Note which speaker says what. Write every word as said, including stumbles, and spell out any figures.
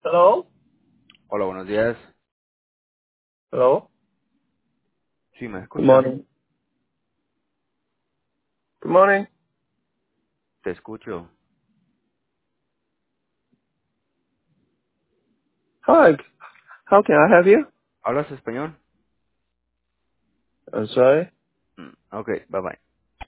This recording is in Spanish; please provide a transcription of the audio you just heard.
Speaker 1: Hello?
Speaker 2: Hola, buenos días.
Speaker 1: Hello?
Speaker 2: Sí, ¿me
Speaker 1: Good
Speaker 2: escucha?
Speaker 1: morning. Good morning.
Speaker 2: Te escucho.
Speaker 1: Hi. How can I help you?
Speaker 2: ¿Hablas español?
Speaker 1: I'm sorry.
Speaker 2: Mm, ok, bye bye.